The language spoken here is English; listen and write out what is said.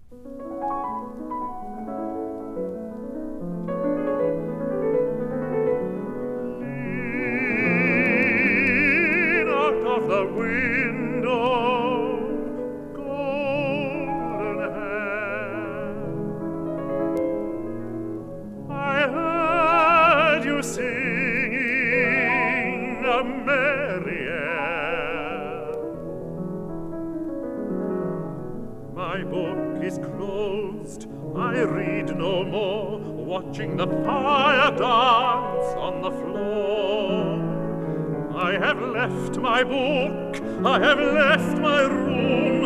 Lean out of the window, golden hair. I heard you singing a merry air. My book is closed, I read no more, watching the fire dance on the floor. I have left my book, I have left my room,